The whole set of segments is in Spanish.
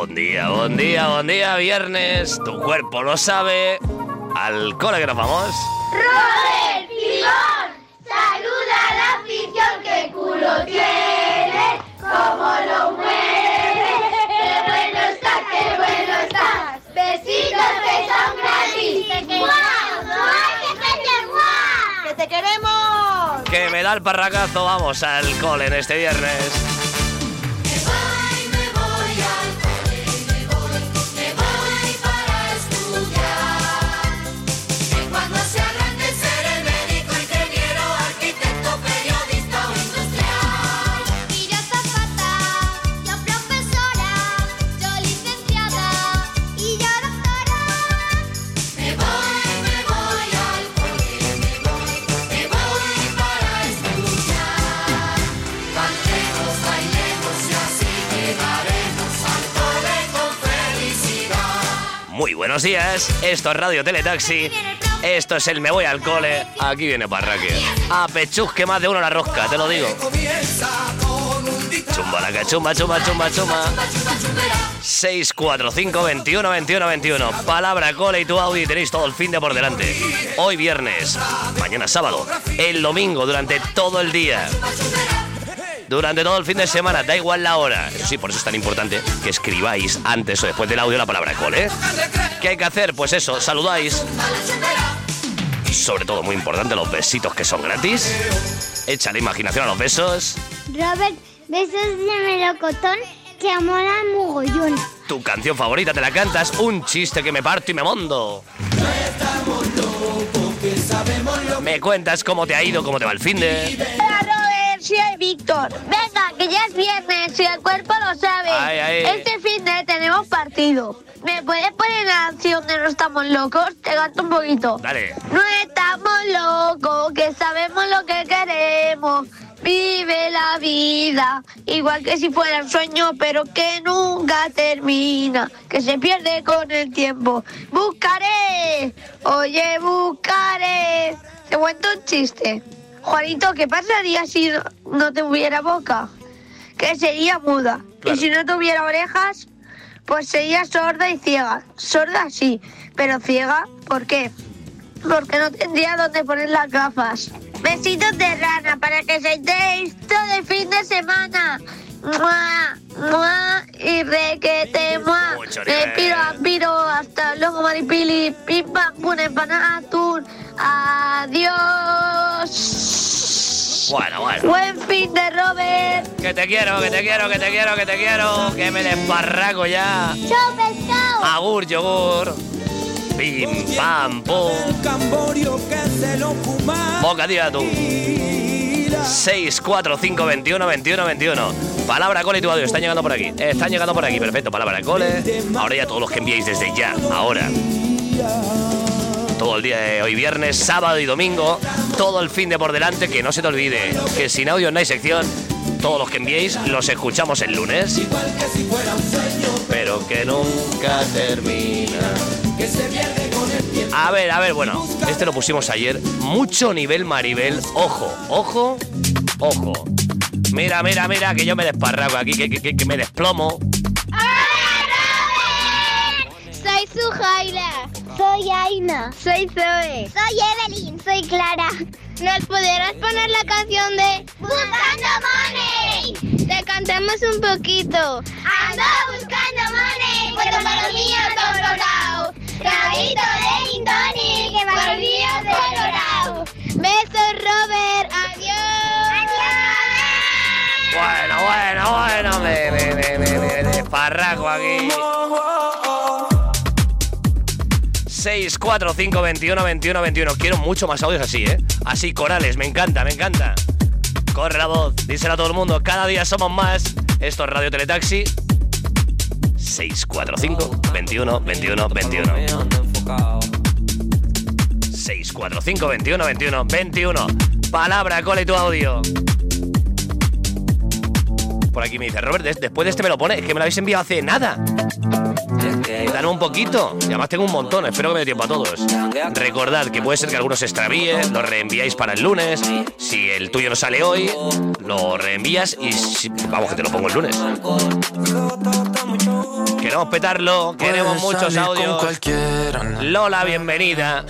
Buen día, viernes. Tu cuerpo lo sabe. Al cole que nos vamos. ¡Robert Simón! ¡Saluda a la afición! ¡Qué culo tiene! ¡Cómo lo mueve! ¡Qué bueno está, qué bueno está! ¡Besitos que son gratis! ¡Guau! ¡Guau! ¡Que te queremos! Que me da el parracazo. Vamos al cole en este viernes. Muy buenos días, esto es Radio Teletaxi, esto es el Me Voy al Cole, aquí viene Parraque. A pechuzque más de uno la rosca, te lo digo. Chumba la cachumba, chumba. 645 21 21 21. Palabra cole y tu audio y tenéis todo el fin de por delante. Hoy viernes, mañana sábado, el domingo, durante todo el día. Durante todo el fin de semana, da igual la hora. Eso sí, por eso es tan importante que escribáis antes o después del audio la palabra cole. ¿Qué hay que hacer? Pues eso, saludáis. Sobre todo, muy importante, los besitos que son gratis. Échale imaginación a los besos. Robert, besos de melocotón que molan mogollón. Tu canción favorita te la cantas, un chiste que me parto y me mondo. Me cuentas cómo te ha ido, cómo te va el finde. Soy Víctor. Venga, que ya es viernes y el cuerpo lo sabe. Ay. Este fin de tenemos partido. ¿Me puedes poner la canción de No estamos locos? Te canto un poquito. Dale. No estamos locos, que sabemos lo que queremos. Vive la vida, igual que si fuera un sueño, pero que nunca termina, que se pierde con el tiempo. Buscaré, oye, buscaré. Te cuento un chiste. Juanito, ¿qué pasaría si no tuviera boca? Que sería muda. Claro. Y si no tuviera orejas, pues sería sorda y ciega. Sorda sí, pero ciega, ¿por qué? Porque no tendría dónde poner las gafas. Besitos de rana para que sentéis todo el fin de semana. ¡Mua! ¡Mua! Y requete, ¡mua! Piro, hasta luego, maripili. Pim, pam, pum, empanada, atún. Adiós. Bueno. Buen fin de Robert. Que te quiero. Que me desparraco ya. ¡Chao, pescado! Agur, yogur. Pim, pam, pum. Bocadilla tú. 645 21 21 21. Palabra cole y tu audio. Están llegando por aquí. Perfecto. Palabra cole. Ahora ya todos los que enviéis desde ya. Ahora. Todo el día de hoy viernes, sábado y domingo. Todo el fin de por delante. Que no se te olvide que sin audio no hay sección. Todos los que enviéis los escuchamos el lunes. Pero que nunca termina. A ver, bueno, este lo pusimos ayer. Mucho nivel Maribel. Ojo. Mira, que yo me desparrago aquí, que me desplomo. Soy Sujaila. Soy Aina. Soy Zoe. Soy Evelyn. Soy Clara. ¿Nos podrás poner la canción de ¡Buscando money! Te cantemos un poquito. ¡Ando buscando money! ¡Porque para los niños colorados! ¡Traguito de gin tonic! ¡Que para los niños colorados! Besos, Robert. Adiós. Bueno, me desparrago aquí. 645 21 21 21. Quiero mucho más audios así, así corales, me encanta. Corre la voz, díselo a todo el mundo. Cada día somos más. Esto es Radio Teletaxi. 645 21 21 21. 645 21 21 21. Palabra cole y tu audio. Por aquí me dice Robert, después de este me lo pone. Es que me lo habéis enviado hace nada. Dan un poquito. Y además tengo un montón, espero que me dé tiempo a todos. Recordad que puede ser que algunos se extravíen, lo reenviáis para el lunes. Si el tuyo no sale hoy, lo reenvías y vamos, que te lo pongo el lunes. Queremos petarlo, queremos muchos audios. Lola, bienvenida.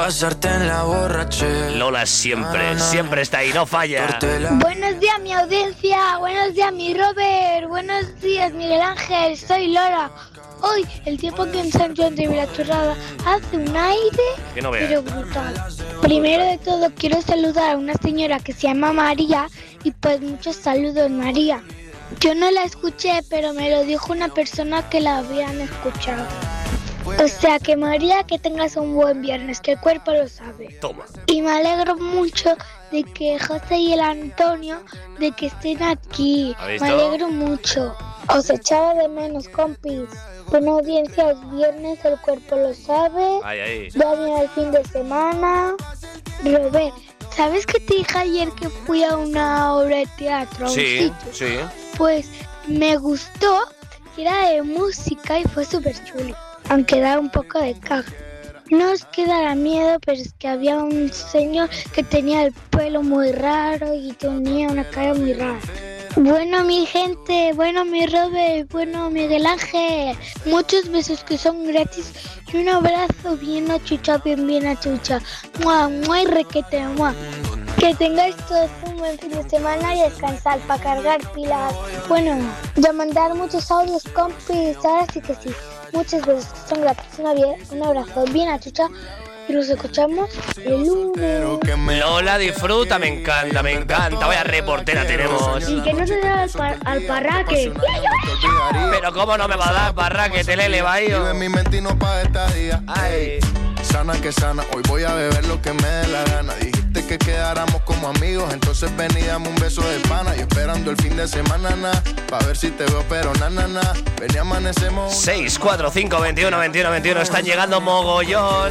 Lola siempre está ahí, no falla. Buenos días, mi audiencia. Buenos días, mi Robert. Buenos días, Miguel Ángel. Soy Lola. Hoy, el tiempo que en San Joan de Vilatorrada hace un aire, que no veas, pero brutal. Primero de todo, quiero saludar a una señora que se llama María y pues muchos saludos, María. Yo no la escuché, pero me lo dijo una persona que la habían escuchado. O sea que María, que tengas un buen viernes, que el cuerpo lo sabe. Toma. Y me alegro mucho de que José y el Antonio, de que estén aquí. Me alegro mucho. Os echaba de menos, compis. Buena audiencia, es viernes, el cuerpo lo sabe. Ya viene el fin de semana. Robert, ¿sabes que te dije ayer que fui a una obra de teatro? Sí. Pues me gustó, era de música y fue súper chulo. Aunque da un poco de caga. No os quedará miedo, pero es que había un señor que tenía el pelo muy raro y tenía una cara muy rara. Bueno, mi gente, bueno, mi Robert, bueno, Miguel Ángel, muchos besos que son gratis y un abrazo bien achucha, bien achucha. Mua, mua y requete, mua. Que tengáis todos un buen fin de semana y descansar para cargar pilas. Bueno, ya mandar muchos audios, compis, ahora sí que sí. Muchos besos que son gratis, un abrazo bien achucha. Y nos escuchamos el lunes. Lola, disfruta, me encanta. Vaya reportera tenemos. Y que no se dé al parraque. Pero cómo no me va a dar parraque, telele, vaya. En mi mente y no pa' esta día. Ay. Sana que sana, hoy voy a beber lo que me dé la gana. Dijiste que quedáramos como amigos, entonces ven y dame un beso de pana. Y esperando el fin de semana, pa' ver si te veo, pero ven y amanecemos. 645 21 21 21, están llegando mogollón.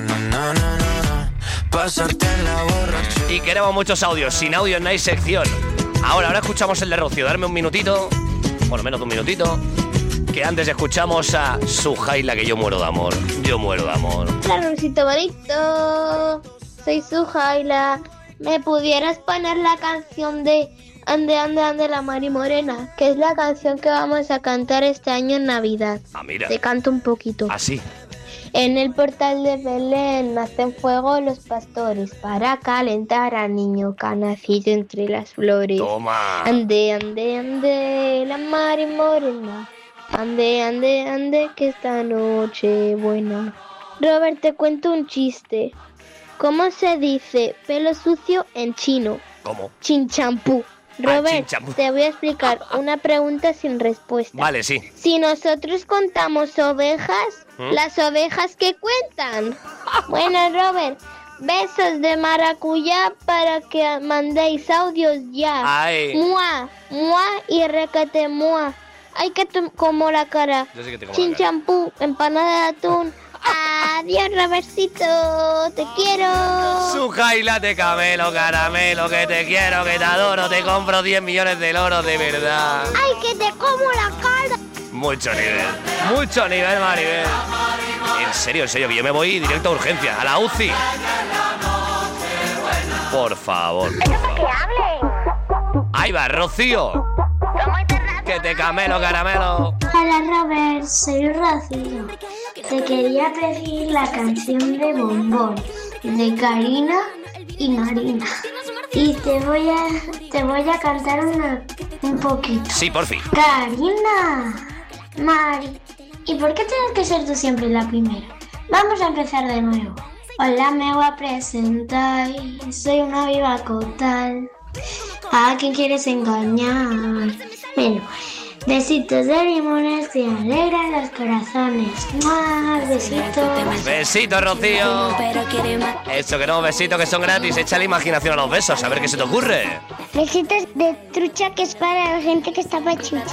Y queremos muchos audios, sin audio no hay sección. Ahora escuchamos el de Rocío, darme un minutito, bueno, menos de un minutito. Que antes escuchamos a Sujaila, que yo muero de amor. Claroncito bonito, soy Sujaila. ¿Me pudieras poner la canción de Ande, ande, ande la Mari Morena? Que es la canción que vamos a cantar este año en Navidad. Ah, mira. Te canto un poquito. Así. En el portal de Belén nacen fuego los pastores para calentar al niño que ha nacido entre las flores. Toma. Ande, ande, ande la Mari Morena. Ande, ande, ande, que esta noche buena. Robert, te cuento un chiste. ¿Cómo se dice pelo sucio en chino? ¿Cómo? Chinchampú. Robert, chinchampú. te voy a explicar una pregunta sin respuesta. Vale, sí. Si nosotros contamos ovejas, ¿las ovejas qué cuentan? Bueno, Robert, besos de maracuyá para que mandéis audios ya. Ay. Mua, mua y requete mua. Ay, que como la cara. Yo sé que te como Chinchampú, empanada de atún. Adiós, Robertcito, te quiero. Sujaila, te camelo, caramelo, que te quiero, que te adoro, te compro 10 millones de loros, de verdad. Ay, que te como la cara. Mucho nivel, Maribel. En serio, que yo me voy directo a urgencia, a la UCI. Por favor. ¡Que hablen! Ahí va, Rocío. Que te camelo, caramelo. Hola Robert, soy Rocío. Te quería pedir la canción de Bombón, de Karina y Marina. Y te voy a cantar un poquito. Sí, por fin. Karina, Mari. ¿Y por qué tienes que ser tú siempre la primera? Vamos a empezar de nuevo. Hola, me voy a presentar. Soy una viva cotal. ¿A quién quieres engañar? Bueno, besitos de limones que alegran los corazones. ¡Mua! Besitos. Besitos, Rocío. Eso, que no, besitos que son gratis. Echa la imaginación a los besos, a ver qué se te ocurre. Besitos de trucha que es para la gente que está pachucha.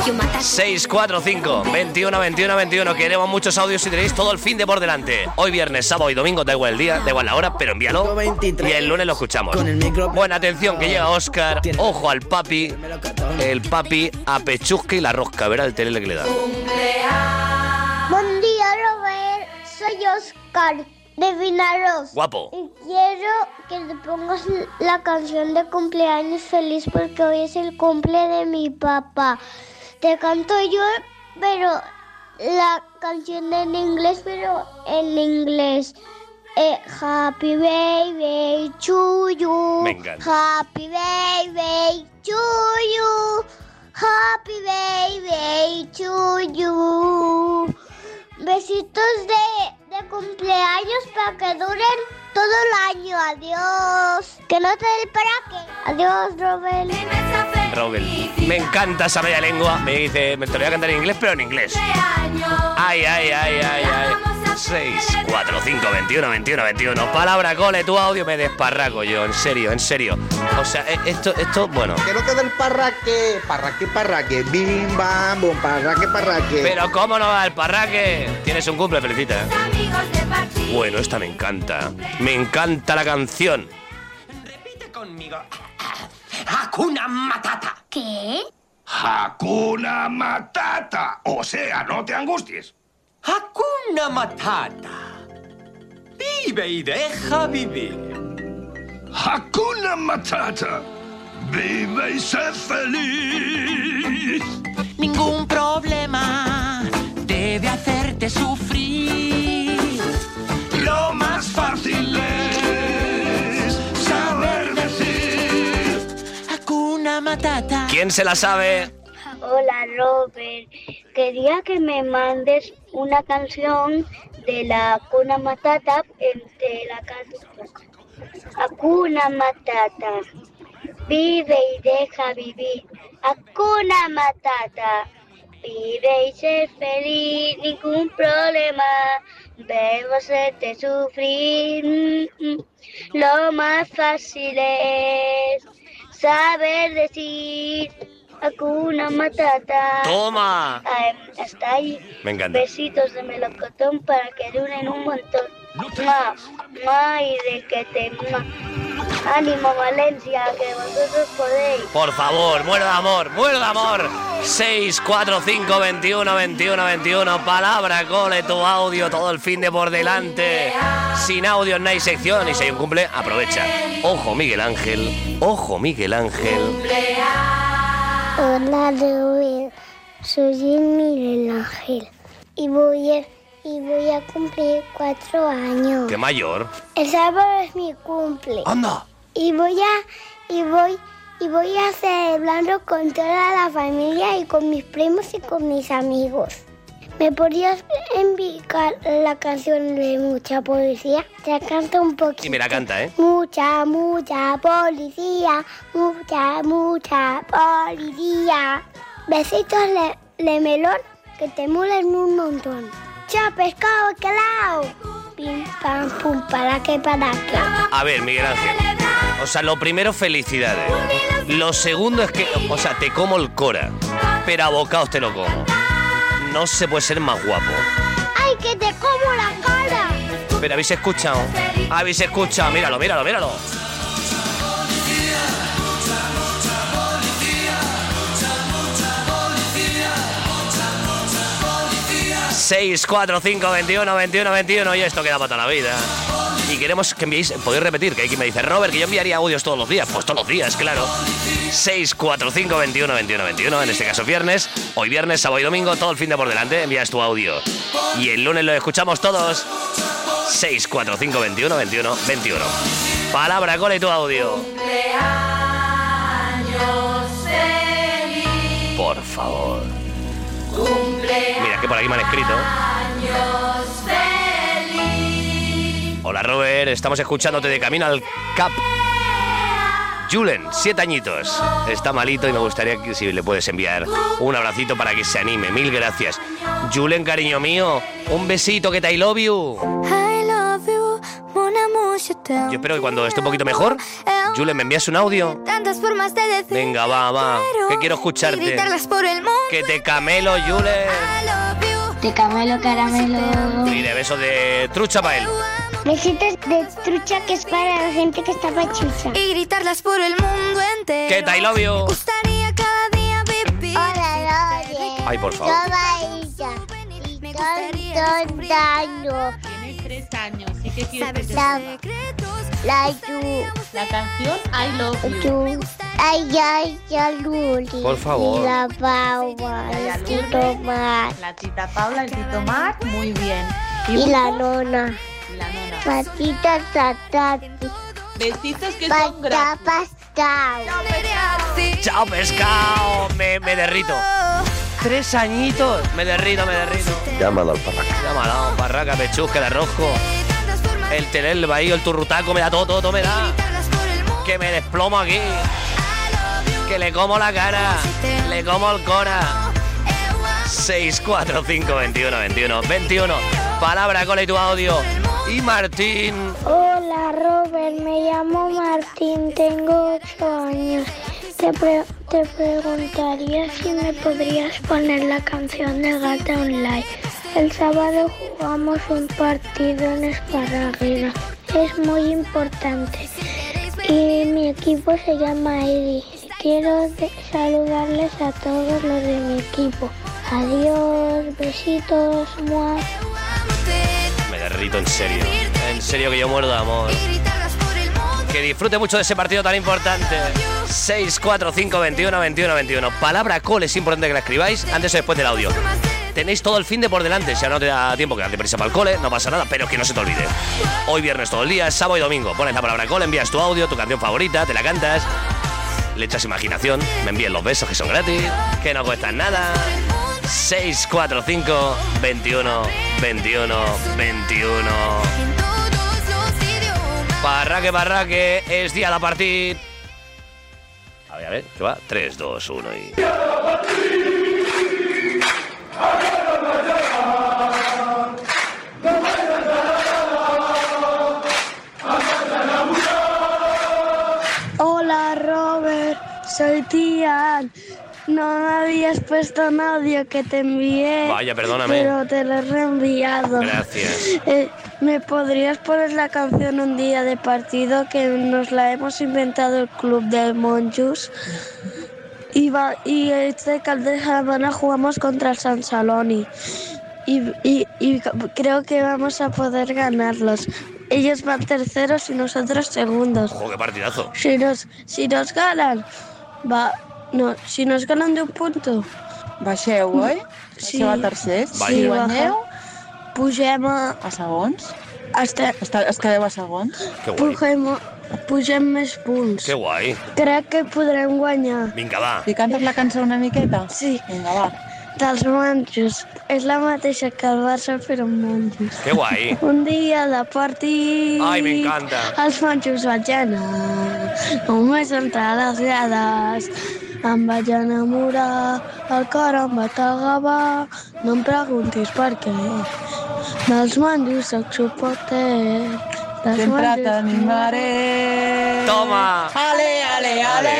645 21 21 21. Queremos muchos audios y tenéis todo el fin de por delante. Hoy viernes, sábado y domingo, da igual el día, da igual la hora, pero envíalo y el lunes lo escuchamos. Buena atención, que llega Óscar. Ojo al papi. El papi a Pechusca y la rosca. Verá el telele que le da. Buen día, Robert. Soy Oscar de Vinaroz. Guapo. Y quiero que te pongas la canción de cumpleaños feliz porque hoy es el cumple de mi papá. Te canto yo, pero la canción en inglés, Happy birthday to you. Me encanta. Happy birthday to you. Happy birthday to you. Besitos de cumpleaños para que duren todo el año. Adiós. Que no te dé el paraque. Adiós, Robert. Robert. Me encanta esa media lengua. Me dice, me te lo voy a cantar en inglés, pero en inglés. Ay. 6, 4, 5, 21, 21, 21. Palabra, cole, tu audio, me desparraco yo, en serio. O sea, esto, bueno. Que no te dé el parraque. Bim, bam, bum, parraque. Pero ¿cómo no va el parraque? Tienes un cumple, felicita. Bueno, esta me encanta. Me encanta la canción. Repite conmigo. Hakuna Matata. ¿Qué? Hakuna Matata. O sea, no te angusties. Hakuna Matata. Vive y deja vivir. Hakuna Matata. Vive y sé feliz. Ningún problema debe hacerte sufrir. Lo más fácil es saber decir Hakuna Matata. ¿Quién se la sabe? Hola, Robert. Quería que me mandes una canción de la Hakuna Matata de la canción. Hakuna Matata. Vive y deja vivir. Hakuna Matata. Vive y sé feliz. Ningún problema debo hacerte sufrir. Lo más fácil es saber decir Hakuna Matata. ¡Toma! Hasta ahí. Me encanta. Besitos de melocotón para que duren un montón. Y de que te... Ánimo, Valencia, que vosotros podéis. Por favor, muero de amor. 6, 4, 5, 21, 21, 21. Palabra, cole, tu audio, todo el fin de por delante. Sin audio no hay sección y si hay un cumple, aprovecha. Ojo, Miguel Ángel. Hola, Robert. Soy Miguel Ángel. Y voy a cumplir 4 años. ¡Qué mayor! El sábado es mi cumple. ¡Anda! Y voy a celebrarlo con toda la familia y con mis primos y con mis amigos. ¿Me podrías enviar la canción de Mucha Policía? Te canto un poquito. Y me la canta, ¿eh? Mucha policía, mucha policía. Besitos de melón que te mulen un montón. ¡Chao, pescado, calao! Pim, pam, pum, para qué. A ver, Miguel Ángel. O sea, lo primero, felicidades. Lo segundo es que, o sea, te como el cora, pero a bocados te lo como. No se puede ser más guapo. ¡Ay, que te como la cara! Pero habéis escuchado. Míralo. 6, 4, 5, 21, 21, 21. Y esto queda para toda la vida. Y queremos que enviéis, podéis repetir, que hay quien me dice, Robert, que yo enviaría audios todos los días. Pues todos los días, claro. 6, 4, 5, 21, 21, 21. En este caso viernes. Hoy viernes, sábado y domingo, todo el fin de por delante. Envías tu audio. Y el lunes lo escuchamos todos. 6, 4, 5, 21, 21, 21. Palabra, cole, tu audio. Por favor. Mira que por aquí me han escrito. Hola, Robert, estamos escuchándote de camino al CAP. Julen, 7 añitos. Está malito y me gustaría que si le puedes enviar un abracito para que se anime. Mil gracias. Julen, cariño mío, un besito, que te I love you. Yo espero que cuando esté un poquito mejor, Julen, ¿me envías un audio? Venga, va, que quiero escucharte. Que te camelo, Julen. Te camelo, caramelo. Mire, beso de trucha para él. Besitos de trucha que es para la gente que está pachucha. Y gritarlas por el mundo entero. Que te I love you. Me gustaría cada día vivir. Hola, Roger. Ay, por favor. Yo Bahía. Y Son años. Tienes 3 años. ¿Y qué quieres que te La canción I Love You. You. Ay, Luli. Por favor. Y la Paula, el Tito Mar. La tita Paula, el Tito Mar, muy bien. Y la nona. Y la nona. Patitas Tatati. Besitos que son gratis. Pascal. ¡Chao, pescado! Me derrito. 3 añitos. Me derrito. Llámalo al parraca. Llámalo, barraca, pechusca, de rojo. El telel, el bahío, el turrutaco, me da todo me da. Que me desplomo aquí. Que le como la cara. Le como el cora. 645 21. Palabra, cola y tu audio. Y Martín. Hola Robert, me llamo Martín, tengo 8 años. Te preguntaría si me podrías poner la canción de Gata Online. El sábado jugamos un partido en Esparraguera. Es muy importante. Y mi equipo se llama Eddie. Quiero saludarles a todos los de mi equipo. Adiós, besitos, ¡mua! Me derrito, en serio. En serio que yo muero de amor. Que disfrute mucho de ese partido tan importante. 645 21. Palabra cole, es importante que la escribáis antes o después del audio. Tenéis todo el fin de por delante. Si ahora no te da tiempo que darte prisa para el cole, no pasa nada, pero que no se te olvide. Hoy viernes todo el día, sábado y domingo. Pones la palabra cole, envías tu audio, tu canción favorita, te la cantas. Le echas imaginación, me envíen los besos que son gratis, que no cuestan nada. 645 21. Parraque, es día de partir. A ver, ¿qué va? 3, 2, 1 y... Hola Robert, soy Tian. No me habías puesto un audio que te envié. Vaya, perdóname. Pero te lo he reenviado. Gracias. ¿Me podrías poner la canción Un día de partido que nos la hemos inventado el club de Monjus? Y este cap de semana jugamos contra el San Saloni. Y creo que vamos a poder ganarlos. Ellos van terceros y nosotros segundos. ¡Ojo, qué partidazo! Si nos ganan, si nos ganan de un punto... Baixeu, oi? Sí. Baixeu a tercers. Vaya. Si guanyeu, pugem a segons. Es quedeu a segons. Que guai. Pugem més punts. Que guai. Crec que podrem guanyar. Vinga, va. I cantes la cançó una miqueta? Sí. Vinga, va. Dels Monjos. És la mateixa que el Barça, però amb monjos. Que guai. Un dia de partit... Ai, m'encanta. Els monjos vaig anar, només entre les grades. Em vaig enamorar, el cor em va agabar. No em preguntis per què. Dels monjos soc supporter. Sempre t'animaré. Toma. Ale, ale, ale.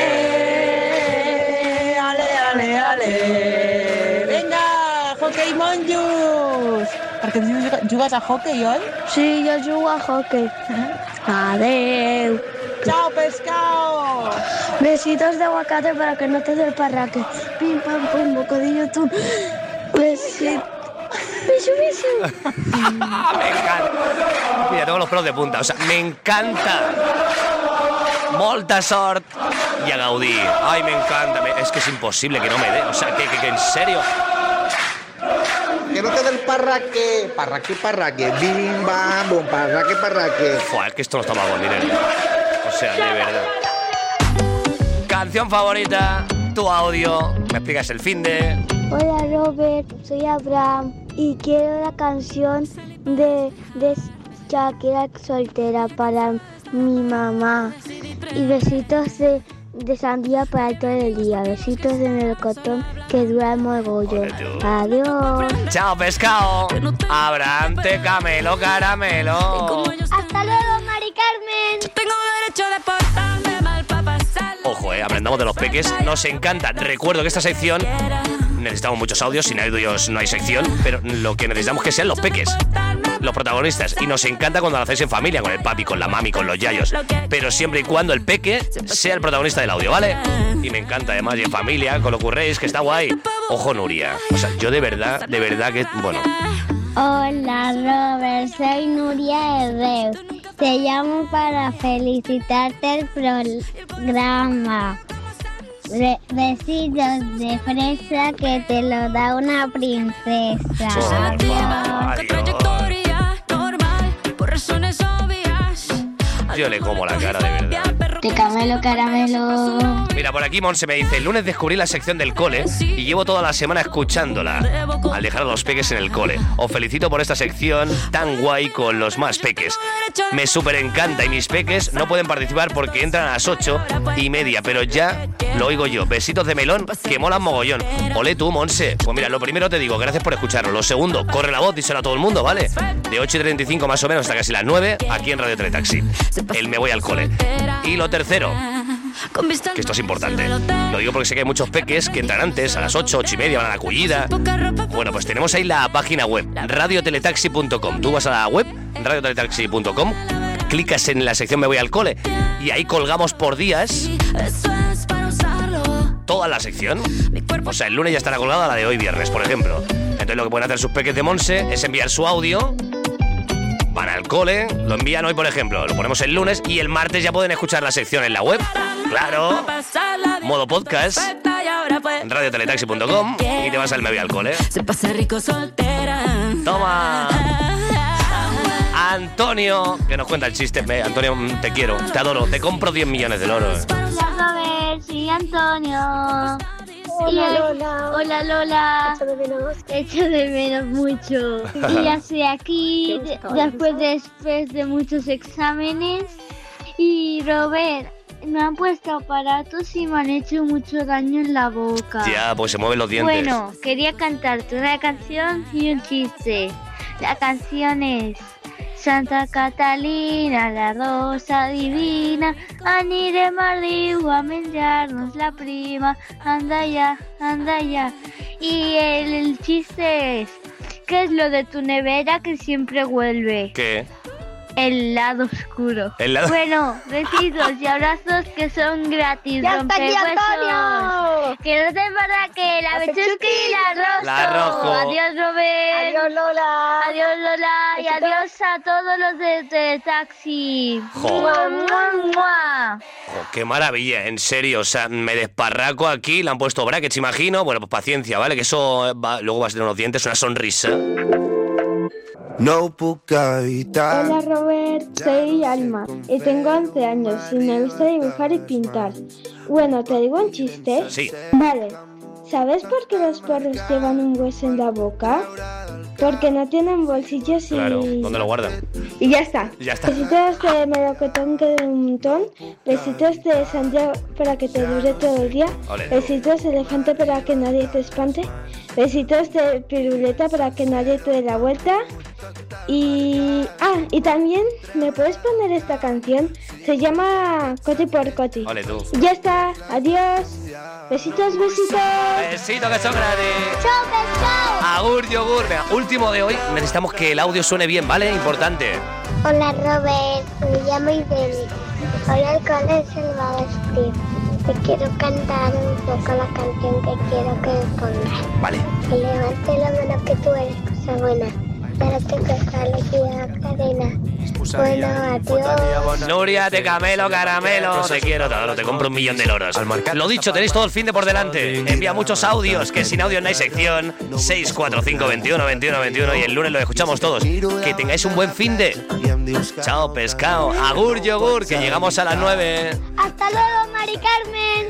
Ale. Vinga, hoquei monjos. Perquè tu jugues a hoquei, oi? Sí, jo jugo a hoquei. Adeu. Chao, pescado. Besitos de aguacate para que no te dé el parraque. Pim, pam, pum, bocadillo, tú. Besito. Beso. Me encanta. Mira, tengo los pelos de punta. O sea, me encanta. Molta sort y a gaudir. Ay, me encanta. Es que es imposible que no me dé. O sea, que en serio. Que no te dé el parraque. Parraque. Bim, bam, bum, parraque. Fua, es que esto no está mal con dinero. O sea, de verdad. Canción favorita, tu audio. Me explicas el finde. Hola Robert, soy Abraham y quiero la canción de Shakira soltera para mi mamá. Y besitos de sandía para todo el día. Besitos de melocotón que dura el mogollo. Adiós. Chao, pescado. Abraham, te camelo, caramelo. Hasta luego, Mari Carmen. Tengo derecho de portarme mal para pasar. Ojo, aprendamos de los peques. Nos encanta. Recuerdo que esta sección necesitamos muchos audios. Sin audios no hay sección. Pero lo que necesitamos que sean los peques, los protagonistas. Y nos encanta cuando lo hacéis en familia, con el papi, con la mami, con los yayos. Pero siempre y cuando el peque sea el protagonista del audio, ¿vale? Y me encanta además, y en familia, con lo que ocurréis, que está guay. Ojo, Nuria. O sea, yo de verdad que... Bueno, Hola Robert, soy Nuria Herreu. Te llamo para felicitarte el programa. Besitos de fresa que te lo da una princesa. Adiós. Yo le como la cara, de verdad. De caramelo, caramelo. Mira, por aquí Monse me dice: el lunes descubrí la sección del cole y llevo toda la semana escuchándola al dejar a los peques en el cole. Os felicito por esta sección tan guay con los más peques. Me súper encanta y mis peques no pueden participar porque entran a las 8:30, pero ya lo oigo yo. Besitos de melón que molan mogollón. Ole tú, Monse. Pues mira, lo primero te digo, gracias por escucharlo. Lo segundo, corre la voz, díselo a todo el mundo, ¿vale? De 8:35 más o menos hasta casi las 9, aquí en Radio Teletaxi. El me voy al cole. Y lo tercero, que esto es importante, lo digo porque sé que hay muchos peques que entran antes, a las 8:30, van a la cullida. Bueno, pues tenemos ahí la página web, radioteletaxi.com. Tú vas a la web, radioteletaxi.com, clicas en la sección me voy al cole y ahí colgamos por días toda la sección. O sea, el lunes ya estará colgada la de hoy viernes, por ejemplo. Entonces lo que pueden hacer sus peques de Monse es enviar su audio. Van al cole, lo envían hoy, por ejemplo, lo ponemos el lunes y el martes ya pueden escuchar la sección en la web. Claro, modo podcast, en radioteletaxi.com y te vas al me voy al cole. Toma. Antonio, que nos cuenta el chiste. Antonio, te quiero, te adoro, te compro 10 millones de loros. Hola Robert, soy Antonio. Hola Lola. Hola Lola. Echo de menos mucho. Y ya estoy aquí después de muchos exámenes. Y Robert, me han puesto aparatos y me han hecho mucho daño en la boca. Ya, pues se mueven los dientes. Bueno, quería cantarte una canción y un chiste. La canción es: Santa Catalina, la rosa divina, anirem al riu a menjarnos la prima, anda ya, anda ya. Y el chiste es: ¿qué es lo de tu nevera que siempre vuelve? ¿Qué? El lado oscuro. El lado... Bueno, besitos y abrazos que son gratis. ¡Ya está aquí, rompehuesos. Antonio! Que no te para que la Bechuski y la Rojo. Adiós, Robert. Adiós, Lola. Adiós, Lola. Y adiós a todos los de taxi. Jo. ¡Mua, mua, mua! Oh, qué maravilla, en serio, o sea, me desparraco aquí, le han puesto brackets, imagino. Bueno, pues paciencia, ¿vale? Que eso luego vas a tener unos dientes, una sonrisa. No puc evitar. Hola Robert, soy Alma y tengo 11 años y me gusta dibujar y pintar. Bueno, ¿te digo un chiste? Sí. Vale, ¿sabes por qué los perros llevan un hueso en la boca? Porque no tienen bolsillos y... Claro, ¿dónde lo guardan? Y ya está. Ya está. Besitos de melocotón que dure un montón. Besitos de sandía para que te dure todo el día. Ole, Besitos de elefante para que nadie te espante. Besitos de piruleta para que nadie te dé la vuelta. Y también me puedes poner esta canción. Se llama Coti por Coti. Ole tú. Ya está, adiós. Besitos, besitos. Besitos que son gratis. ¡Chao, pescado! Agur, yogur. Venga, último de hoy. Necesitamos que el audio suene bien, ¿vale? Importante. Hola Robert, me llamo Ibeli. Hoy al cole se va a vestir. Te quiero cantar un poco la canción que quiero que me pongas. Vale. Que levante la mano que tú eres cosa buena. Date cuenta la cadena. Bueno, adiós. Nuria, te camelo, caramelo. Te quiero, te adoro, te compro 1 millón de loros. Lo dicho, tenéis todo el fin de por delante. Envía muchos audios, que sin audio no hay sección. 645 21 21 21 y el lunes lo escuchamos todos. Que tengáis un buen fin de. Chao, pescado. Agur, yogur, que llegamos a las 9. Hasta luego, Mari Carmen.